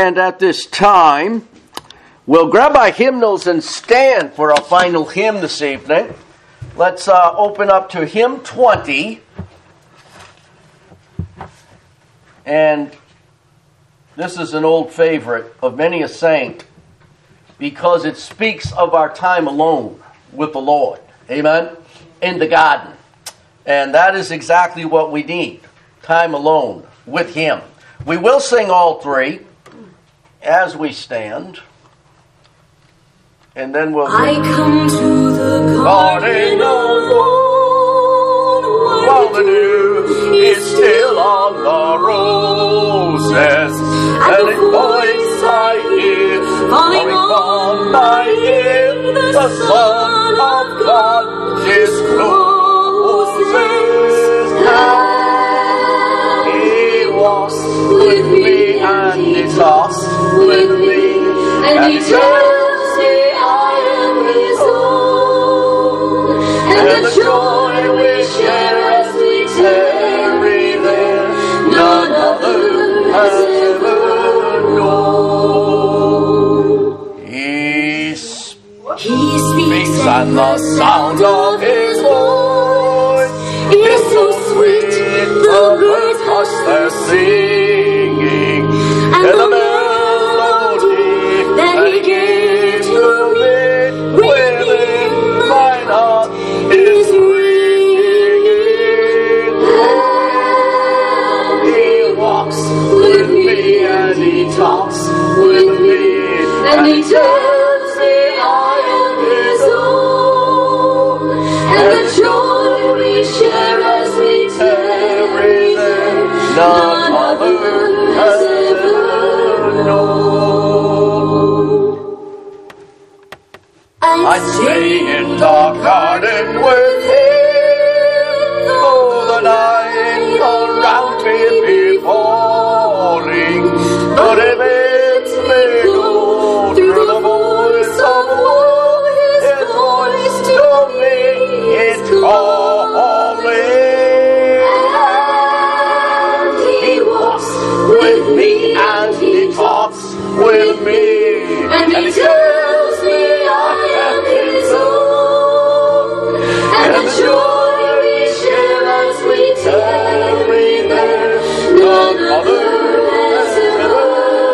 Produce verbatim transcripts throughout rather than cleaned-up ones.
And at this time, we'll grab our hymnals and stand for our final hymn this evening. Let's uh, open up to hymn twenty. And this is an old favorite of many a saint because it speaks of our time alone with the Lord. Amen? In the garden. And that is exactly what we need. Time alone with Him. We will sing all three as we stand. And then we'll... I come to the garden alone, while the dew is still on the roses, and in voice I hear falling on my ear, the Son of God discloses how He walks with me and He talks with me, and He tells me I am His own, and the joy we share as we tarry there, none other has ever known. He speaks, He speaks and the sound of His voice is so sweet, the birds hush their singing, and the melody that He gave to me within mine heart is ringing. He walks with me and He talks with me, and He tells me I am His own, and the joy we share as we tarry there, none other has ever known. I stay in the garden with Him, though the night around me be falling, but if it's me go through the voice of woe, His voice to me is calling. And He walks with me and He talks with me, and He tells me I am His own, and the joy we share as we tarry there, none other has ever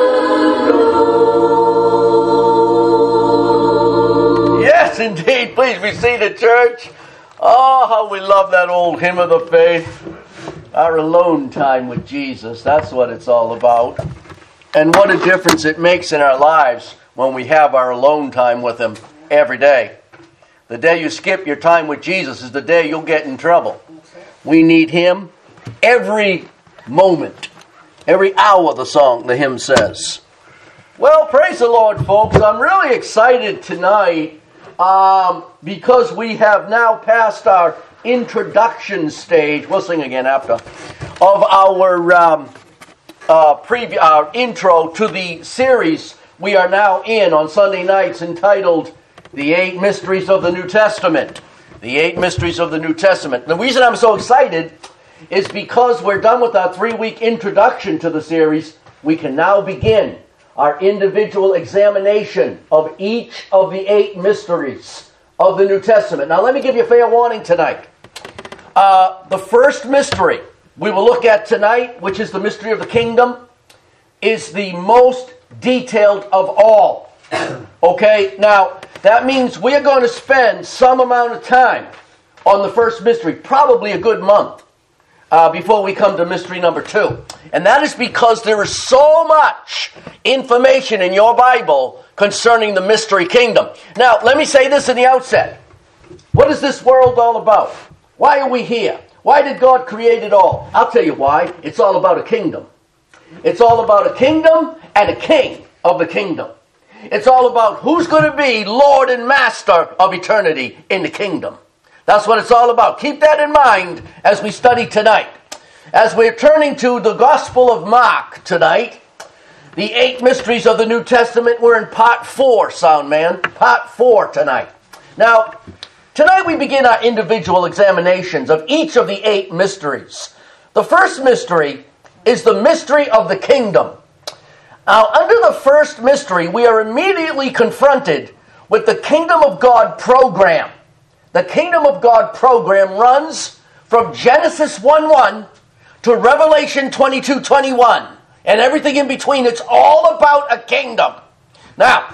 known. Yes, indeed. Please be seated, church. Oh, how we love that old hymn of the faith. Our alone time with Jesus. That's what it's all about. And what a difference it makes in our lives when we have our alone time with Him every day. The day you skip your time with Jesus is the day you'll get in trouble. We need Him every moment, every hour, the song, the hymn says. Well, praise the Lord, folks. I'm really excited tonight um, because we have now passed our introduction stage. We'll sing again after. Of our um, uh, preview, our intro to the series we are now in on Sunday nights entitled The Eight Mysteries of the New Testament. The Eight Mysteries of the New Testament. The reason I'm so excited is because we're done with our three-week introduction to the series. We can now begin our individual examination of each of the eight mysteries of the New Testament. Now, let me give you a fair warning tonight. Uh, the first mystery we will look at tonight, which is the mystery of the kingdom, is the most detailed of all. Okay? Now, that means we're going to spend some amount of time on the first mystery, probably a good month, uh, before we come to mystery number two. And that is because there is so much information in your Bible concerning the mystery kingdom. Now, let me say this in the outset. What is this world all about? Why are we here? Why did God create it all? I'll tell you why. It's all about a kingdom. It's all about a kingdom and a king of the kingdom. It's all about who's going to be Lord and Master of eternity in the kingdom. That's what it's all about. Keep that in mind as we study tonight. As we're turning to the Gospel of Mark tonight, the eight mysteries of the New Testament, we're in part four, sound man. Part four tonight. Now, tonight we begin our individual examinations of each of the eight mysteries. The first mystery is the mystery of the kingdom. Now, under the first mystery, we are immediately confronted with the Kingdom of God program. The Kingdom of God program runs from Genesis one one to Revelation twenty-two twenty-one. And everything in between, it's all about a kingdom. Now,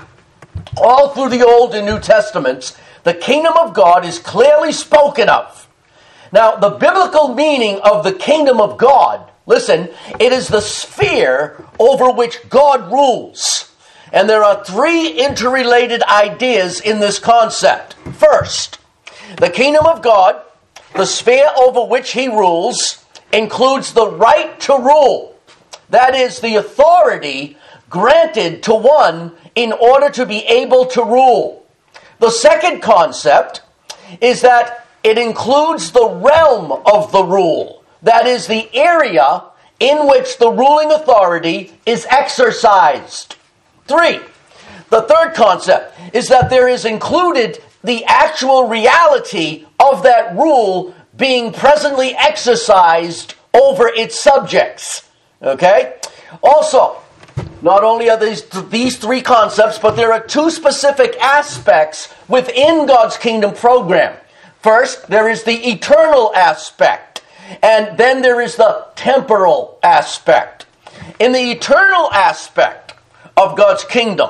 all through the Old and New Testaments, the kingdom of God is clearly spoken of. Now, the biblical meaning of the kingdom of God, listen, it is the sphere over which God rules. And there are three interrelated ideas in this concept. First, the kingdom of God, the sphere over which he rules, includes the right to rule. That is, the authority granted to one in order to be able to rule. The second concept is that it includes the realm of the rule. That is, the area in which the ruling authority is exercised. Three, the third concept is that there is included the actual reality of that rule being presently exercised over its subjects. Okay? Also, not only are these, these three concepts, but there are two specific aspects within God's kingdom program. First, there is the eternal aspect, and then there is the temporal aspect. In the eternal aspect of God's kingdom,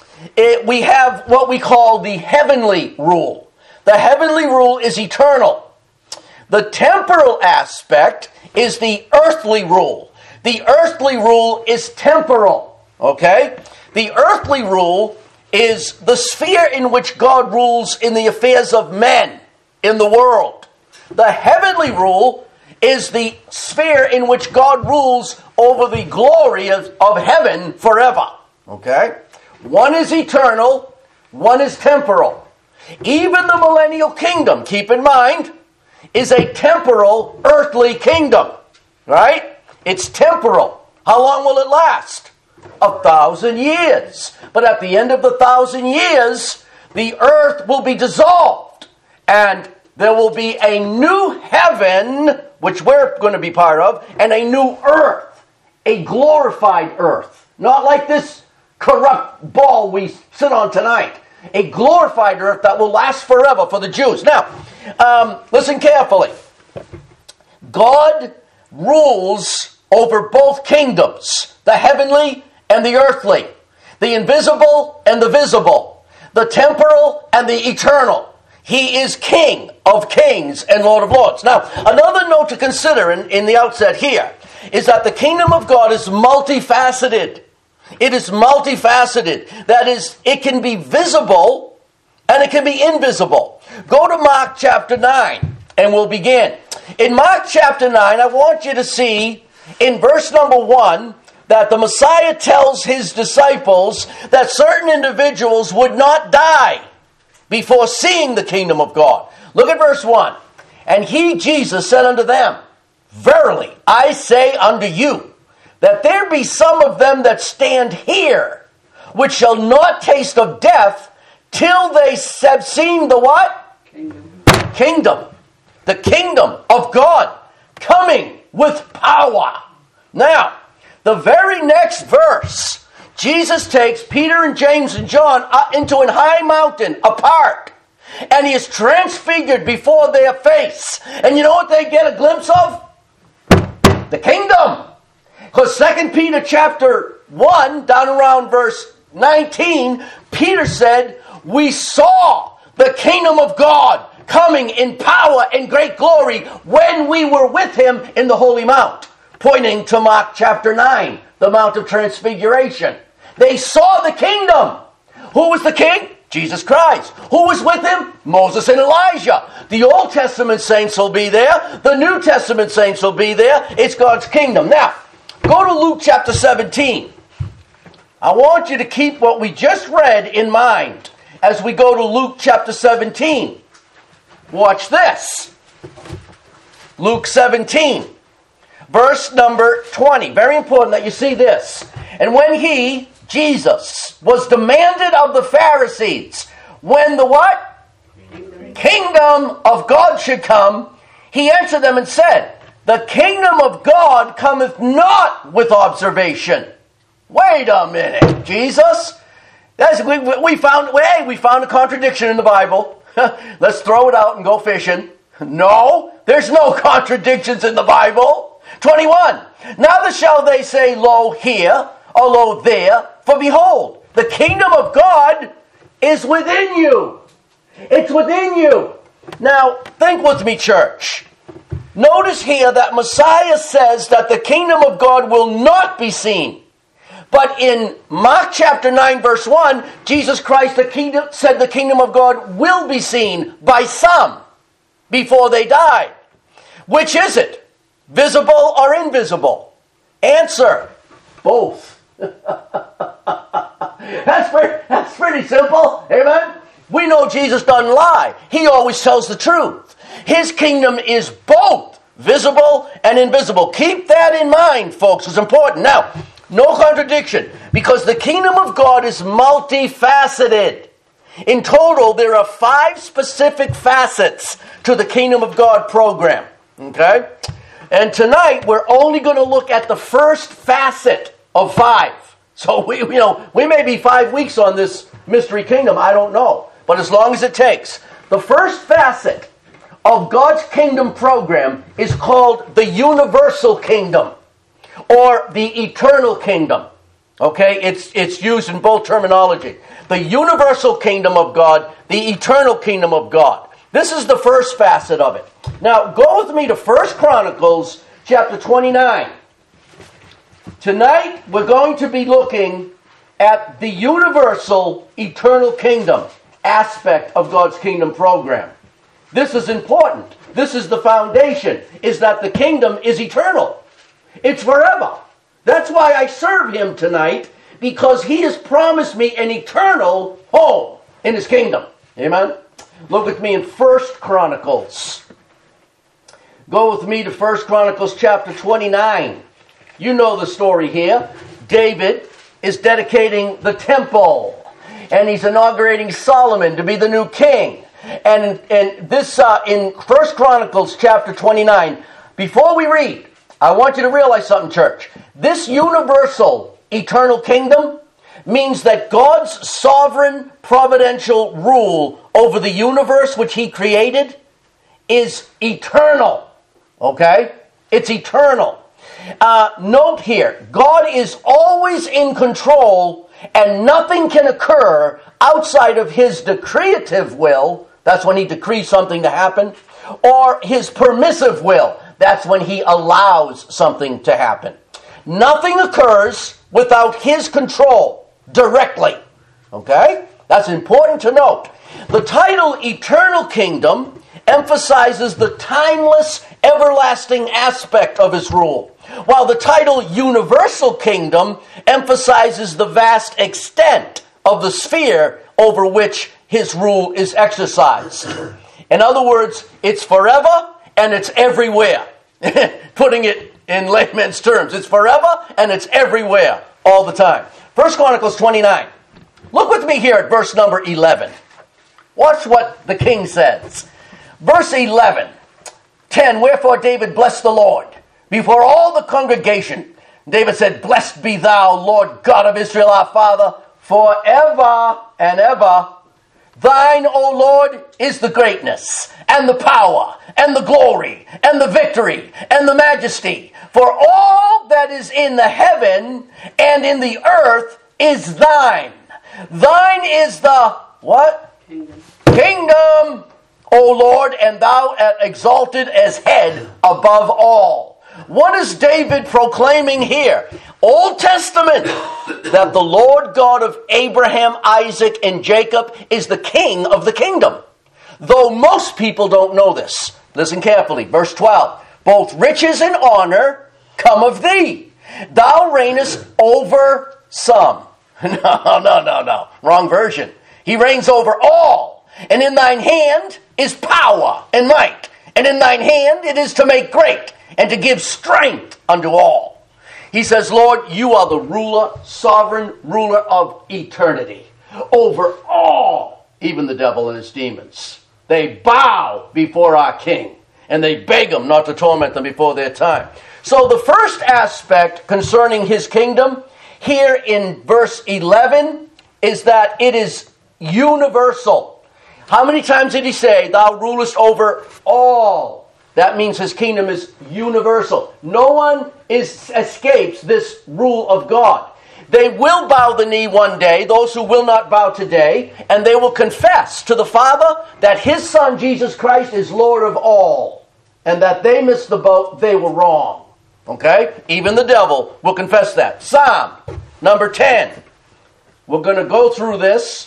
it, we have what we call the heavenly rule. The heavenly rule is eternal. The temporal aspect is the earthly rule. The earthly rule is temporal, okay? The earthly rule is the sphere in which God rules in the affairs of men in the world. The heavenly rule is the sphere in which God rules over the glory of, of heaven forever, okay? One is eternal, one is temporal. Even the millennial kingdom, keep in mind, is a temporal earthly kingdom, right? It's temporal. How long will it last? A thousand years. But at the end of the thousand years, the earth will be dissolved. And there will be a new heaven, which we're going to be part of, and a new earth. A glorified earth. Not like this corrupt ball we sit on tonight. A glorified earth that will last forever for the Jews. Now, um, listen carefully. God rules over both kingdoms, the heavenly and the earthly, the invisible and the visible, the temporal and the eternal. He is King of kings and Lord of lords. Now, another note to consider in, in the outset here is that the kingdom of God is multifaceted. It is multifaceted. That is, it can be visible and it can be invisible. Go to Mark chapter nine and we'll begin. In Mark chapter nine, I want you to see in verse number one that the Messiah tells his disciples that certain individuals would not die before seeing the kingdom of God. Look at verse one. And he, Jesus, said unto them, Verily, I say unto you, that there be some of them that stand here, which shall not taste of death, till they have seen the what? Kingdom. Kingdom. The kingdom of God coming with power. Now, the very next verse, Jesus takes Peter and James and John into an high mountain apart. And he is transfigured before their face. And you know what they get a glimpse of? The kingdom. Because Second Peter chapter one, down around verse nineteen, Peter said, we saw the kingdom of God coming in power and great glory when we were with him in the Holy Mount. Pointing to Mark chapter nine, the Mount of Transfiguration. They saw the kingdom. Who was the king? Jesus Christ. Who was with him? Moses and Elijah. The Old Testament saints will be there. The New Testament saints will be there. It's God's kingdom. Now, go to Luke chapter seventeen. I want you to keep what we just read in mind as we go to Luke chapter seventeen. Watch this. Luke seventeen, verse number twenty. Very important that you see this. And when he, Jesus, was demanded of the Pharisees, when the what? Kingdom, Kingdom of God should come, he answered them and said, The kingdom of God cometh not with observation. Wait a minute, Jesus. That's, we, we found, hey, we found a contradiction in the Bible. Let's throw it out and go fishing. No, there's no contradictions in the Bible. twenty-one. Neither shall they say, lo here, or lo there, for behold, the kingdom of God is within you. It's within you. Now, think with me, church. Notice here that Messiah says that the kingdom of God will not be seen. But in Mark chapter nine, verse one, Jesus Christ the kingdom, said the kingdom of God will be seen by some before they die. Which is it? Visible or invisible? Answer, both. that's, pretty, that's pretty simple. Amen? We know Jesus doesn't lie. He always tells the truth. His kingdom is both visible and invisible. Keep that in mind, folks. It's important. Now, no contradiction, because the kingdom of God is multifaceted. In total, there are five specific facets to the kingdom of God program. Okay? And tonight, we're only going to look at the first facet of five. So, we, you know, we may be five weeks on this mystery kingdom. I don't know. But as long as it takes. The first facet of God's kingdom program is called the universal kingdom, or the eternal kingdom. Okay? It's, it's used in both terminology. The universal kingdom of God, the eternal kingdom of God. This is the first facet of it. Now, go with me to First Chronicles chapter twenty-nine. Tonight, we're going to be looking at the universal eternal kingdom aspect of God's kingdom program. This is important. This is the foundation, is that the kingdom is eternal. It's forever. That's why I serve him tonight, because he has promised me an eternal home in his kingdom. Amen? Look with me in First Chronicles. Go with me to First Chronicles chapter twenty-nine. You know the story here. David is dedicating the temple, and he's inaugurating Solomon to be the new king. And, and this uh, in First Chronicles chapter twenty-nine, before we read, I want you to realize something, church. This universal eternal kingdom means that God's sovereign providential rule over the universe which he created is eternal. Okay? It's eternal. Uh, note here, God is always in control, and nothing can occur outside of his decreative will. That's when he decrees something to happen. Or his permissive will. That's when he allows something to happen. Nothing occurs without his control directly. Okay? That's important to note. The title Eternal Kingdom emphasizes the timeless, everlasting aspect of his rule, while the title Universal Kingdom emphasizes the vast extent of the sphere over which his rule is exercised. In other words, it's forever and it's everywhere. Putting it in layman's terms, it's forever and it's everywhere all the time. First Chronicles twenty-nine. Look with me here at verse number eleven. Watch what the king says. Verse eleven. ten. Wherefore David blessed the Lord before all the congregation. David said, Blessed be thou, Lord God of Israel, our Father, forever and ever. Thine, O Lord, is the greatness, and the power, and the glory, and the victory, and the majesty. For all that is in the heaven and in the earth is thine. Thine is the, what? Kingdom. Kingdom, O Lord, and thou art exalted as head above all. What is David proclaiming here? Old Testament, that the Lord God of Abraham, Isaac, and Jacob is the king of the kingdom. Though most people don't know this. Listen carefully. Verse twelve. Both riches and honor come of thee. Thou reignest over some. No, no, no, no. Wrong version. He reigns over all. And in thine hand is power and might. And in thine hand it is to make great and to give strength unto all. He says, Lord, you are the ruler, sovereign ruler of eternity, over all, even the devil and his demons. They bow before our King, and they beg him not to torment them before their time. So the first aspect concerning his kingdom, here in verse eleven is that it is universal. How many times did he say, thou rulest over all? That means his kingdom is universal. No one is, escapes this rule of God. They will bow the knee one day, those who will not bow today, and they will confess to the Father that his Son, Jesus Christ, is Lord of all, and that they missed the boat, they were wrong. Okay? Even the devil will confess that. Psalm number ten. We're going to go through this,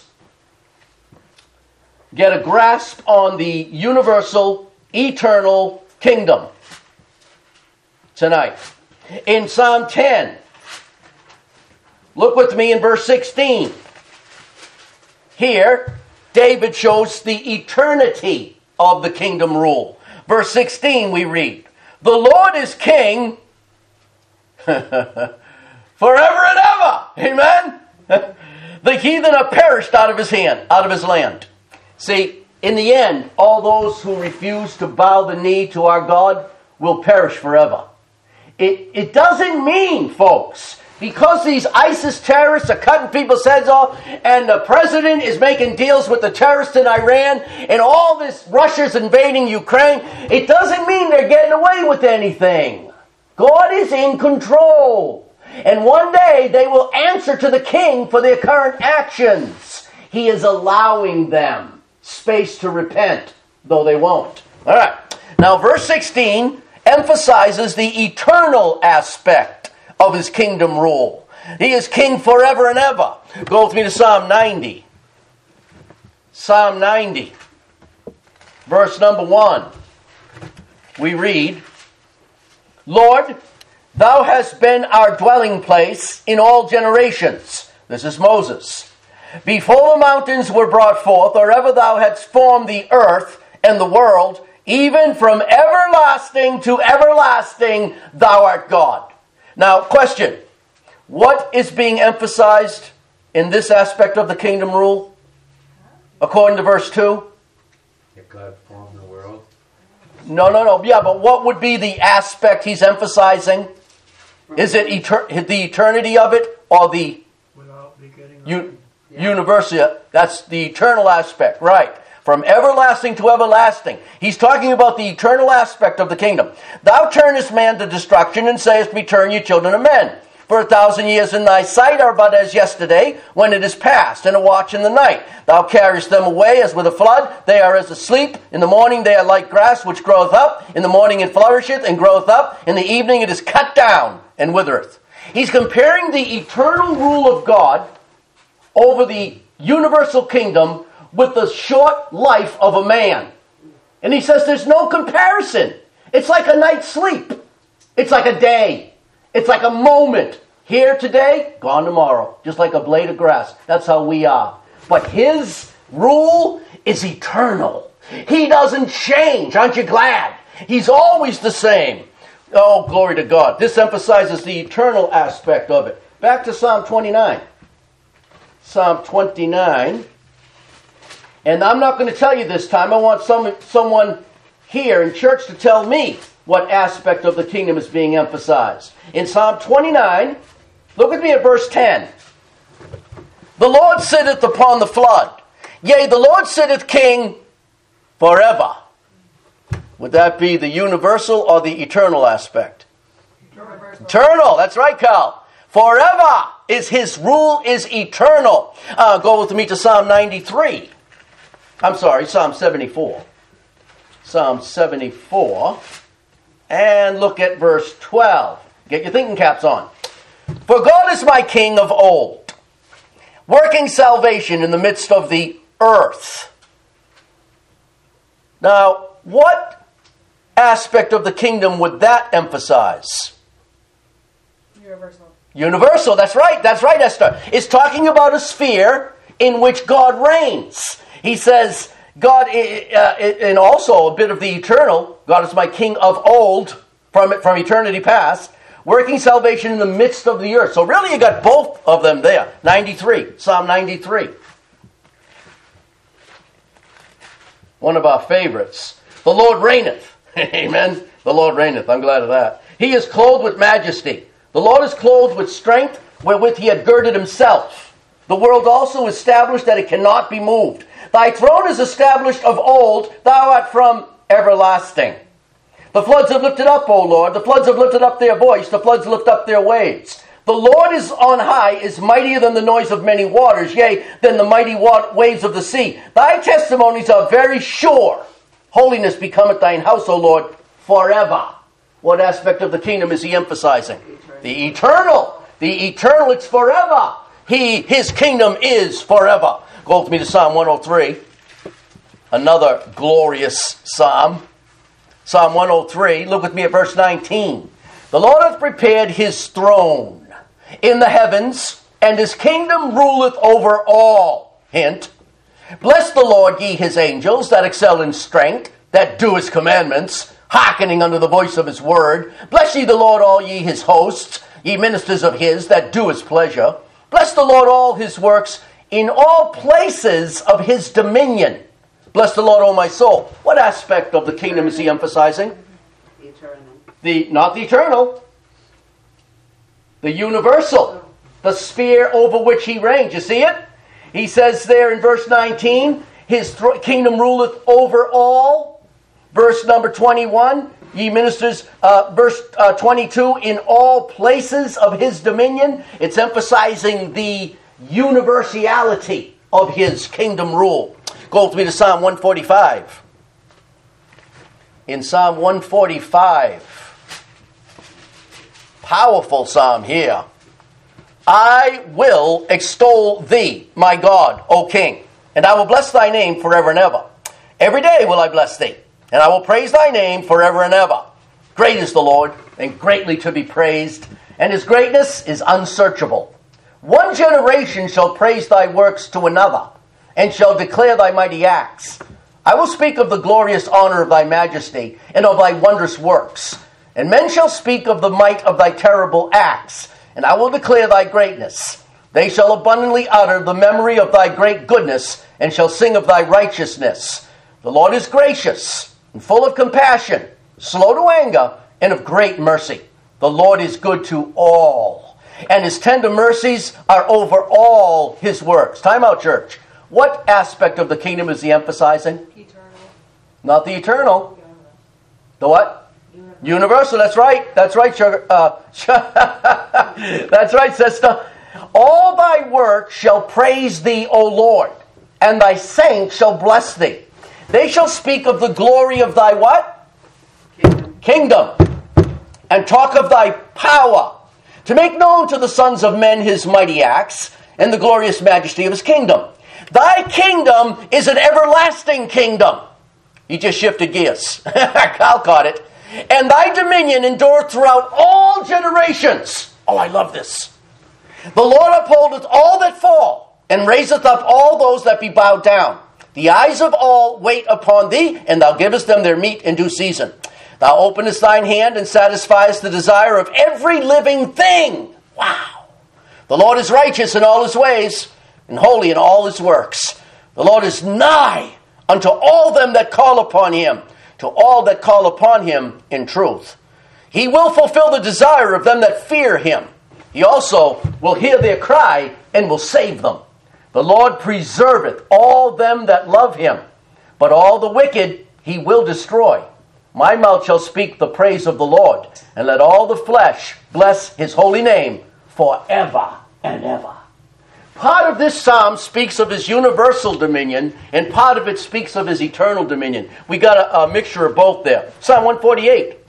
get a grasp on the universal, eternal kingdom tonight. In Psalm ten, look with me in verse sixteen. Here, David shows the eternity of the kingdom rule. Verse sixteen we read, the Lord is king forever and ever. Amen? The heathen are perished out of his hand, out of his land. See, in the end, all those who refuse to bow the knee to our God will perish forever. It, it doesn't mean, folks, because these ISIS terrorists are cutting people's heads off and the president is making deals with the terrorists in Iran and all this Russia's invading Ukraine, it doesn't mean they're getting away with anything. God is in control. And one day they will answer to the king for their current actions. He is allowing them space to repent, though they won't. All right. Now, verse sixteen emphasizes the eternal aspect of his kingdom rule. He is king forever and ever. Go with me to Psalm ninety. Psalm ninety, verse number one. We read, Lord, thou hast been our dwelling place in all generations. This is Moses. Before the mountains were brought forth, or ever thou hadst formed the earth and the world, even from everlasting to everlasting, thou art God. Now, question. What is being emphasized in this aspect of the kingdom rule? According to verse two? That God formed the world. No, no, no. Yeah, but what would be the aspect he's emphasizing? Is it etern- the eternity of it or the Without beginning. u- universal? That's the eternal aspect, right. From everlasting to everlasting. He's talking about the eternal aspect of the kingdom. Thou turnest man to destruction and sayest, return ye children of men. For a thousand years in thy sight are but as yesterday, when it is past, and a watch in the night. Thou carriest them away as with a flood. They are as asleep. In the morning they are like grass which groweth up. In the morning it flourisheth and groweth up. In the evening it is cut down and withereth. He's comparing the eternal rule of God over the universal kingdom with the short life of a man. And he says there's no comparison. It's like a night's sleep. It's like a day. It's like a moment. Here today, gone tomorrow. Just like a blade of grass. That's how we are. But his rule is eternal. He doesn't change. Aren't you glad? He's always the same. Oh, glory to God. This emphasizes the eternal aspect of it. Back to Psalm twenty-nine. Psalm twenty-nine. And I'm not going to tell you this time. I want some, someone here in church to tell me what aspect of the kingdom is being emphasized. In Psalm twenty-nine, look at me at verse ten. The Lord sitteth upon the flood. Yea, the Lord sitteth king forever. Would that be the universal or the eternal aspect? Eternal. Eternal. That's right, Carl. Forever is his rule is eternal. Uh, go with me to Psalm ninety-three. I'm sorry, Psalm seventy-four. Psalm seventy-four. And look at verse twelve. Get your thinking caps on. For God is my king of old, working salvation in the midst of the earth. Now, what aspect of the kingdom would that emphasize? Universal. Universal, that's right, that's right, Esther. It's talking about a sphere in which God reigns. He says, God, uh, and also a bit of the eternal, God is my king of old, from, from eternity past, working salvation in the midst of the earth. So really you got both of them there. ninety-three, Psalm ninety-three. One of our favorites. The Lord reigneth. Amen. The Lord reigneth. I'm glad of that. He is clothed with majesty. The Lord is clothed with strength. wherewith he had girded himself. The world also established that it cannot be moved. Thy throne is established of old, thou art from everlasting. The floods have lifted up, O Lord, the floods have lifted up their voice, the floods lift up their waves. The Lord is on high, is mightier than the noise of many waters, yea, than the mighty wa- waves of the sea. Thy testimonies are very sure. Holiness becometh thine house, O Lord, forever. What aspect of the kingdom is he emphasizing? The eternal. The eternal, it's forever. He, his kingdom is forever. Go with me to Psalm one oh three. Another glorious psalm. Psalm one oh three. Look with me at verse nineteen. The Lord hath prepared his throne in the heavens, and his kingdom ruleth over all. Hint. Bless the Lord, ye his angels, that excel in strength, that do his commandments, hearkening unto the voice of his word. Bless ye the Lord, all ye his hosts, ye ministers of his, that do his pleasure. Bless the Lord, all his works, in all places of his dominion. Bless the Lord, O my soul. What aspect of the kingdom is he emphasizing? Eternal. The, not the eternal. The universal. The sphere over which he reigns. You see it? He says there in verse nineteen, his th- kingdom ruleth over all. Verse number twenty-one, ye ministers, uh, verse uh, twenty-two, in all places of his dominion. It's emphasizing the universality of his kingdom rule. Go with me to Psalm one forty-five. In Psalm one forty-five, powerful psalm here. I will extol thee, my God, O King, and I will bless thy name forever and ever. Every day will I bless thee, and I will praise thy name forever and ever. Great is the Lord, and greatly to be praised, and his greatness is unsearchable. One generation shall praise thy works to another, and shall declare thy mighty acts. I will speak of the glorious honor of thy majesty, and of thy wondrous works. And men shall speak of the might of thy terrible acts, and I will declare thy greatness. They shall abundantly utter the memory of thy great goodness, and shall sing of thy righteousness. The Lord is gracious, and full of compassion, slow to anger, and of great mercy. The Lord is good to all, and his tender mercies are over all his works. Time out, church. What aspect of the kingdom is he emphasizing? Eternal. Not the eternal. The what? Universal, that's right. That's right, sugar. Uh, that's right, sister. All thy works shall praise thee, O Lord, and thy saints shall bless thee. They shall speak of the glory of thy what? Kingdom. Kingdom. And talk of thy power, to make known to the sons of men his mighty acts, and the glorious majesty of his kingdom. Thy kingdom is an everlasting kingdom. He just shifted gears. Kyle caught it. And thy dominion endureth throughout all generations. Oh, I love this. The Lord upholdeth all that fall, and raiseth up all those that be bowed down. The eyes of all wait upon thee, and thou givest them their meat in due season. Thou openest thine hand, and satisfiest the desire of every living thing. Wow. The Lord is righteous in all his ways, and holy in all his works. The Lord is nigh unto all them that call upon him, to all that call upon him in truth. He will fulfill the desire of them that fear him. He also will hear their cry and will save them. The Lord preserveth all them that love him, but all the wicked he will destroy. My mouth shall speak the praise of the Lord, and let all the flesh bless his holy name forever and ever. Part of this psalm speaks of his universal dominion, and part of it speaks of his eternal dominion. We got a, a mixture of both there. Psalm one forty-eight.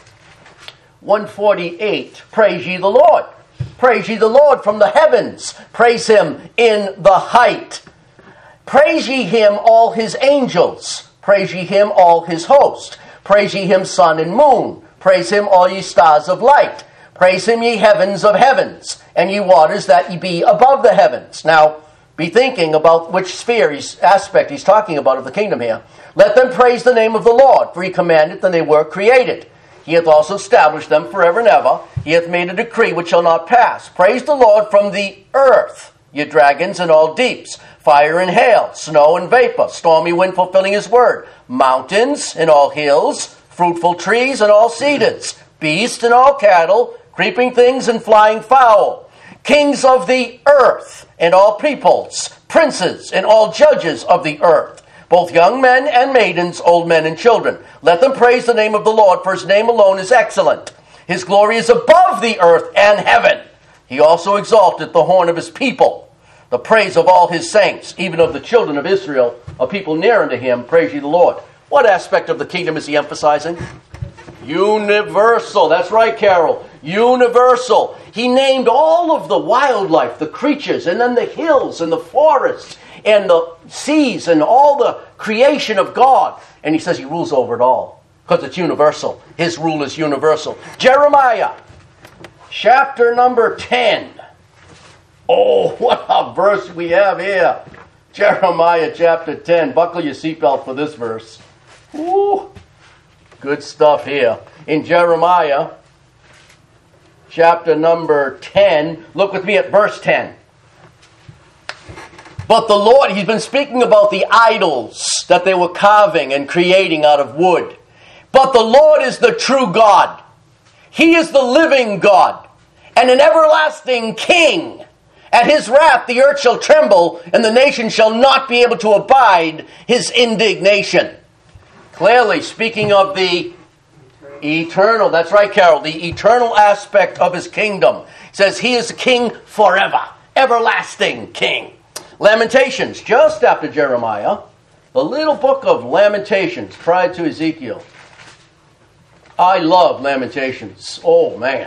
one forty-eight. Praise ye the Lord. Praise ye the Lord from the heavens. Praise him in the height. Praise ye him, all his angels. Praise ye him, all his host. Praise ye him, sun and moon. Praise him, all ye stars of light. Praise him, ye heavens of heavens, and ye waters that ye be above the heavens. Now, be thinking about which sphere, he's, aspect he's talking about of the kingdom here. Let them praise the name of the Lord, for he commanded, and they were created. He hath also established them forever and ever. He hath made a decree which shall not pass. Praise the Lord from the earth, ye dragons and all deeps, fire and hail, snow and vapor, stormy wind fulfilling his word, mountains and all hills, fruitful trees and all cedars, beasts and all cattle, creeping things and flying fowl, kings of the earth, and all peoples, princes, and all judges of the earth, both young men and maidens, old men and children. Let them praise the name of the Lord, for his name alone is excellent. His glory is above the earth and heaven. He also exalted the horn of his people, the praise of all his saints, even of the children of Israel, a people near unto him. Praise ye the Lord. What aspect of the kingdom is he emphasizing? Universal. That's right, Carol. Universal. He named all of the wildlife, the creatures, and then the hills and the forests and the seas and all the creation of God. And he says he rules over it all because it's universal. His rule is universal. Jeremiah, chapter number ten. Oh, what a verse we have here. Jeremiah chapter ten. Buckle your seatbelt for this verse. Ooh, good stuff here. In Jeremiah chapter number ten, look with me at verse ten. But the Lord, he's been speaking about the idols that they were carving and creating out of wood. But the Lord is the true God. He is the living God and an everlasting King. At his wrath the earth shall tremble, and the nation shall not be able to abide his indignation. Clearly speaking of the eternal, that's right, Carol, the eternal aspect of his kingdom. It says he is king forever, everlasting king. Lamentations, just after Jeremiah, the little book of Lamentations prior to Ezekiel. I love Lamentations. Oh, man.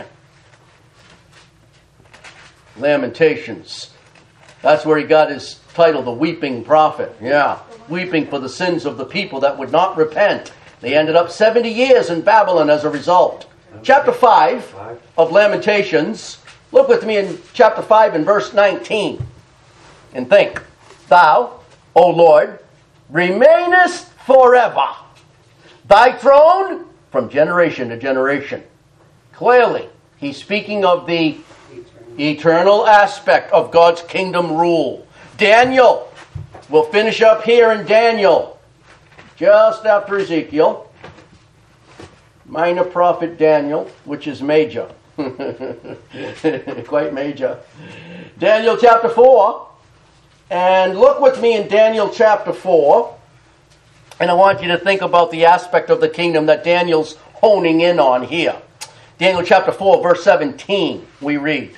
Lamentations. That's where he got his title, the Weeping Prophet. Yeah, weeping for the sins of the people that would not repent. They ended up seventy years in Babylon as a result. Chapter five of Lamentations. Look with me in chapter five and verse nineteen. And think, Thou, O Lord, remainest forever. Thy throne from generation to generation. Clearly, he's speaking of the eternal aspect of God's kingdom rule. Daniel. We'll finish up here in Daniel. Just after Ezekiel. Minor prophet Daniel, which is major. Quite major. Daniel chapter four. And look with me in Daniel chapter four. And I want you to think about the aspect of the kingdom that Daniel's honing in on here. Daniel chapter four, verse seventeen, we read.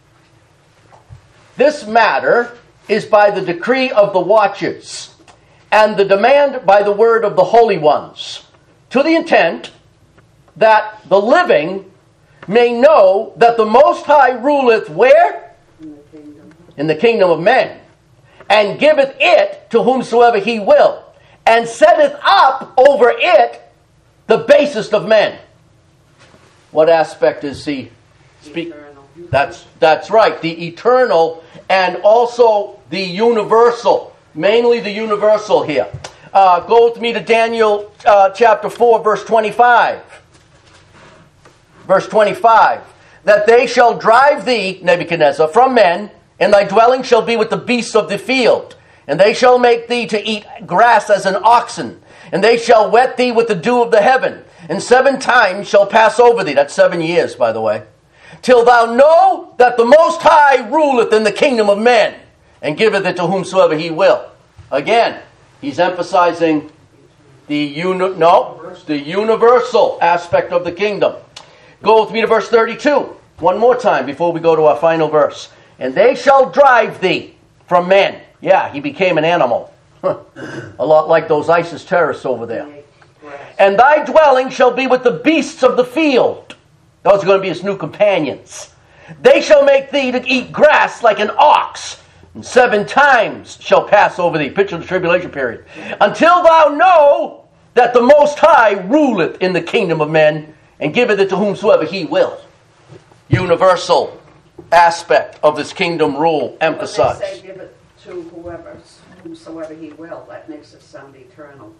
This matter is by the decree of the watchers, and the demand by the word of the holy ones, to the intent that the living may know that the Most High ruleth where? In the kingdom. In the kingdom of men, and giveth it to whomsoever he will, and setteth up over it the basest of men. What aspect is he speaking? That's that's right, the eternal and also the universal. Mainly the universal here. Uh, go with me to Daniel uh, chapter four, verse twenty-five. Verse twenty-five. That they shall drive thee, Nebuchadnezzar, from men, and thy dwelling shall be with the beasts of the field. And they shall make thee to eat grass as an oxen. And they shall wet thee with the dew of the heaven. And seven times shall pass over thee. That's seven years, by the way. Till thou know that the Most High ruleth in the kingdom of men, and giveth it to whomsoever he will. Again, he's emphasizing the uni- no, the universal aspect of the kingdom. Go with me to verse thirty-two. One more time before we go to our final verse. And they shall drive thee from men. Yeah, he became an animal. A lot like those ISIS terrorists over there. And thy dwelling shall be with the beasts of the field. Those are going to be his new companions. They shall make thee to eat grass like an ox, and seven times shall pass over thee. Picture the tribulation period. Until thou know that the Most High ruleth in the kingdom of men, and giveth it to whomsoever he will. Universal aspect of this kingdom rule emphasized. But they say give it to whoever, whomsoever he will. That makes it sound eternal.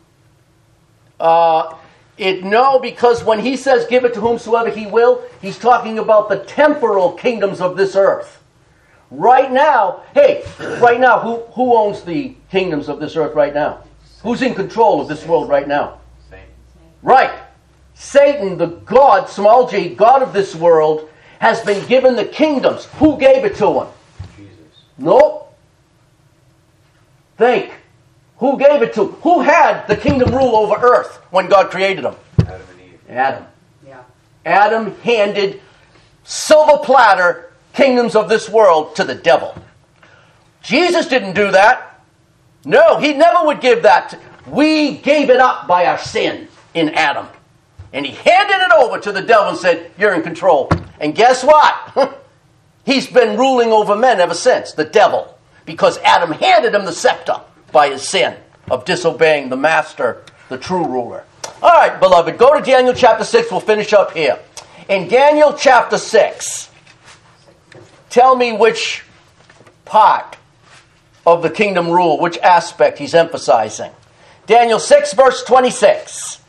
Uh, it no, because when he says give it to whomsoever he will, he's talking about the temporal kingdoms of this earth. Right now, hey, right now, who, who owns the kingdoms of this earth right now? Who's in control of this world right now? Same. Right. Satan, the God, small g, God of this world, has been given the kingdoms. Who gave it to him? Jesus. Nope. Think. Who gave it to him? Who had the kingdom rule over earth when God created them? Adam and Eve. Adam. Yeah. Adam handed silver platter kingdoms of this world to the devil. Jesus didn't do that. No, he never would give that. To, we gave it up by our sin in Adam. And he handed it over to the devil and said, you're in control. And guess what? He's been ruling over men ever since, the devil. Because Adam handed him the scepter by his sin of disobeying the master, the true ruler. All right, beloved, go to Daniel chapter six. We'll finish up here. In Daniel chapter six, tell me which part of the kingdom rule, which aspect he's emphasizing. Daniel six, verse twenty-six.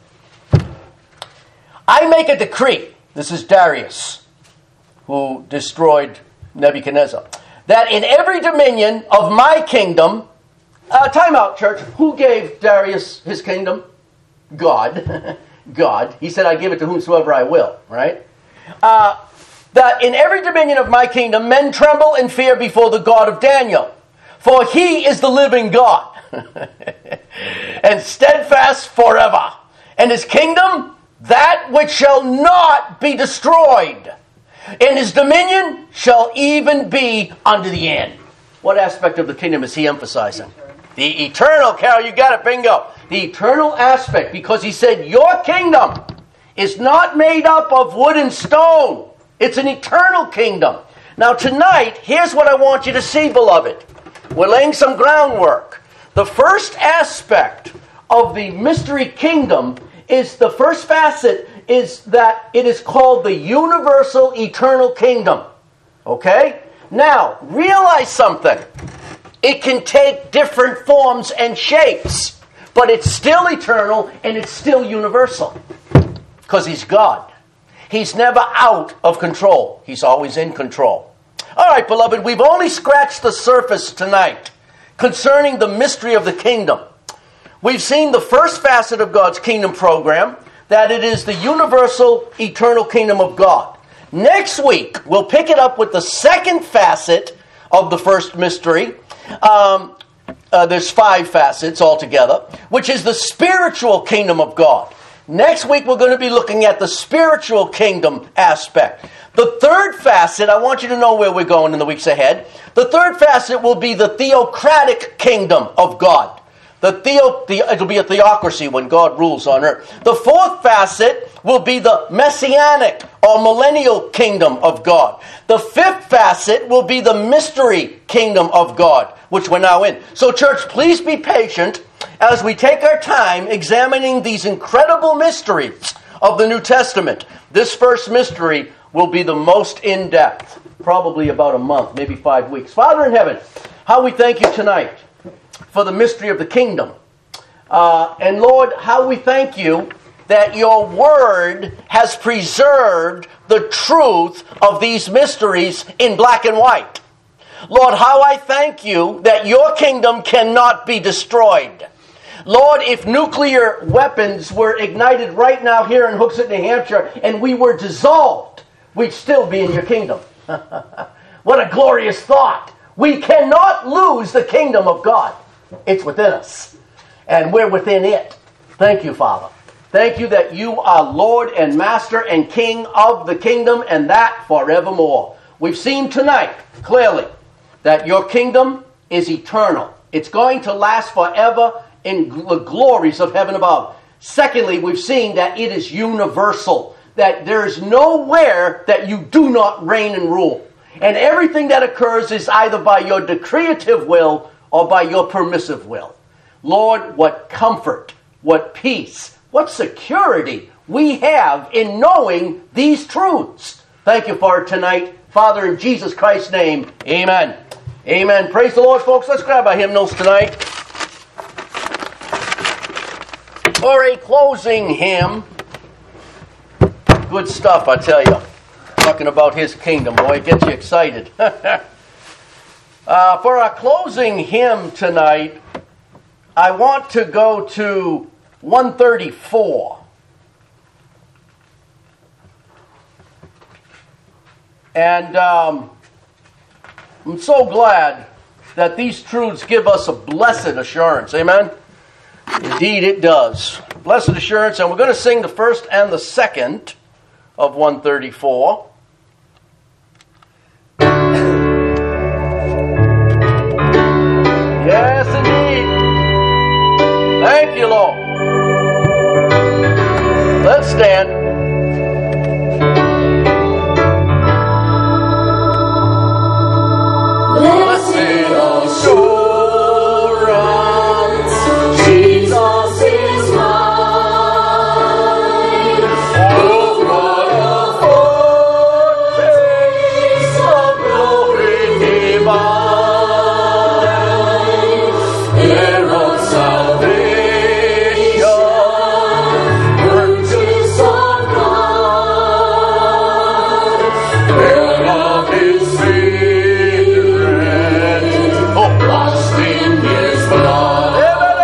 I make a decree, this is Darius, who destroyed Nebuchadnezzar, that in every dominion of my kingdom, uh, time out, church, who gave Darius his kingdom? God. God. He said, I give it to whomsoever I will, right? Uh, that in every dominion of my kingdom, men tremble and fear before the God of Daniel. For he is the living God, and steadfast forever. And his kingdom, that which shall not be destroyed. And his dominion shall even be unto the end. What aspect of the kingdom is he emphasizing? The eternal, Carol, you got it, bingo. The eternal aspect, because he said, your kingdom is not made up of wood and stone. It's an eternal kingdom. Now tonight, here's what I want you to see, beloved. We're laying some groundwork. The first aspect of the mystery kingdom is, the first facet is that it is called the universal eternal kingdom. Okay? Now, realize something. It can take different forms and shapes, but it's still eternal and it's still universal. Because he's God. He's never out of control. He's always in control. All right, beloved, we've only scratched the surface tonight concerning the mystery of the kingdom. We've seen the first facet of God's kingdom program, that it is the universal eternal kingdom of God. Next week, we'll pick it up with the second facet of the first mystery. Um, uh, there's five facets altogether, which is the spiritual kingdom of God. Next week, we're going to be looking at the spiritual kingdom aspect. The third facet, I want you to know where we're going in the weeks ahead. The third facet will be the theocratic kingdom of God. The theo, the, it'll be a theocracy when God rules on earth. The fourth facet will be the messianic or millennial kingdom of God. The fifth facet will be the mystery kingdom of God, which we're now in. So church, please be patient as we take our time examining these incredible mysteries of the New Testament. This first mystery will be the most in-depth, probably about a month, maybe five weeks. Father in heaven, how we thank you tonight for the mystery of the kingdom. Uh, and Lord, how we thank you that your word has preserved the truth of these mysteries in black and white. Lord, how I thank you that your kingdom cannot be destroyed. Lord, if nuclear weapons were ignited right now here in Hooksett, New Hampshire, and we were dissolved, we'd still be in your kingdom. What a glorious thought. We cannot lose the kingdom of God. It's within us. And we're within it. Thank you, Father. Thank you that you are Lord and Master and King of the kingdom, and that forevermore. We've seen tonight, clearly, that your kingdom is eternal. It's going to last forever in the glories of heaven above. Secondly, we've seen that it is universal, that there is nowhere that you do not reign and rule. And everything that occurs is either by your decreative will or by your permissive will. Lord, what comfort, what peace, what security we have in knowing these truths. Thank you for it tonight. Father, in Jesus Christ's name, amen. Amen. Praise the Lord, folks. Let's grab our hymnals tonight. For a closing hymn. Good stuff, I tell you. Talking about his kingdom, boy, it gets you excited. uh, for our closing hymn tonight, I want to go to one thirty-four. And um, I'm so glad that these truths give us a blessed assurance. Amen? Indeed it does. Blessed assurance. And we're going to sing the first and the second of one thirty-four. Yes, indeed. Thank you, Lord. Let's stand. Blessed assurance, Jesus is mine. Oh, what a foretaste of glory divine, heir of salvation, purchase of God, heir of His Spirit, oh, washed in His blood.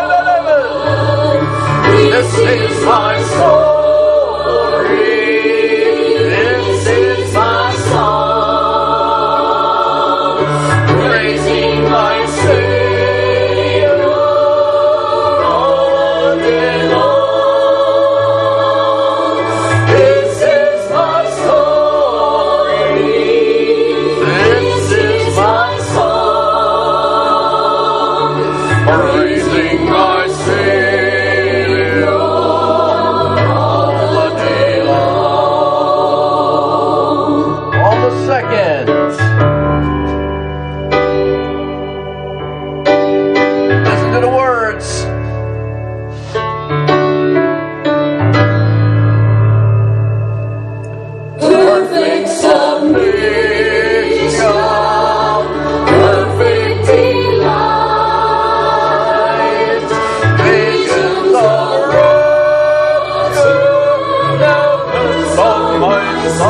This is my story. This is my song, praising my Savior all day long. This is my story. This is my song, praising my Savior all the day long. All the seconds. Listen to the words. Perfect submission, perfect delight, visions of rapture, doubtless of my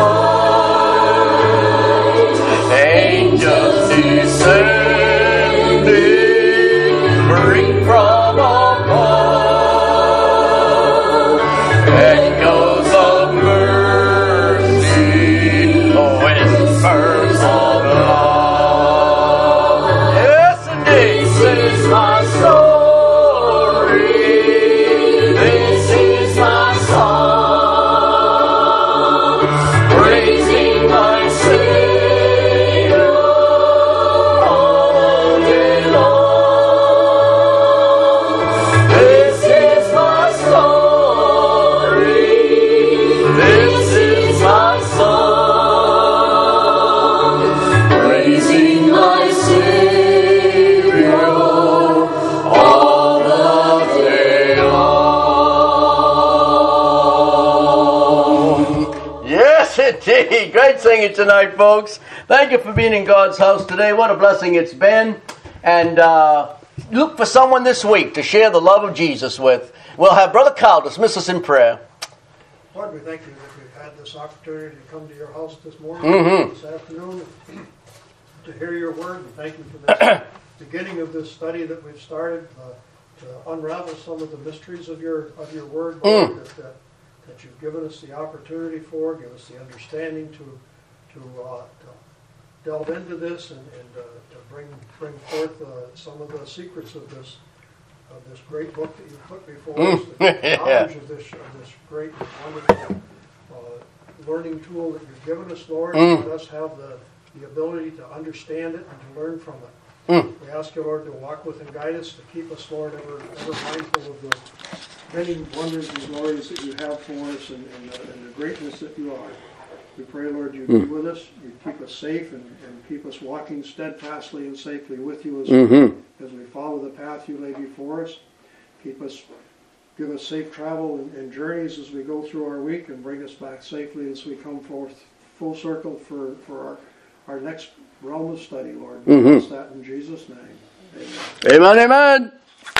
sight, angels descending, bring from above, echoes of mercy, whispers of love. Yes, indeed. This is my story. This is my song, praising my Savior all day long. This is my story. This is my song, praising my Savior all the day long. Yes, indeed. Great singing tonight, folks. Thank you for being in God's house today. What a blessing it's been. And uh, look for someone this week to share the love of Jesus with. We'll have Brother Carl dismiss us in prayer. Lord, we thank you that we've had this opportunity to come to your house this morning, Mhm. this afternoon, to hear your word. And thank you for this beginning of this study that we've started uh, to unravel some of the mysteries of your of your word, Lord, Mm. that, that that you've given us the opportunity for, give us the understanding to to, uh, to delve into this and, and uh, to bring bring forth uh, some of the secrets of this of this great book that you put before us, the Yeah. knowledge of this of this great and wonderful uh, learning tool that you've given us, Lord. Mm. Let us have the, the ability to understand it and to learn from it. Mm. We ask you, Lord, to walk with and guide us, to keep us, Lord, ever, ever mindful of the many wonders and glories that you have for us and, and, uh, and the greatness that you are. We pray, Lord, you be with us, you keep us safe and, and keep us walking steadfastly and safely with you as, Mhm. as we follow the path you lay before us. Keep us, give us safe travel and, and journeys as we go through our week, and bring us back safely as we come forth full circle for, for our, our next realm of study, Lord. We Mhm. ask that in Jesus' name. Amen. Amen, amen.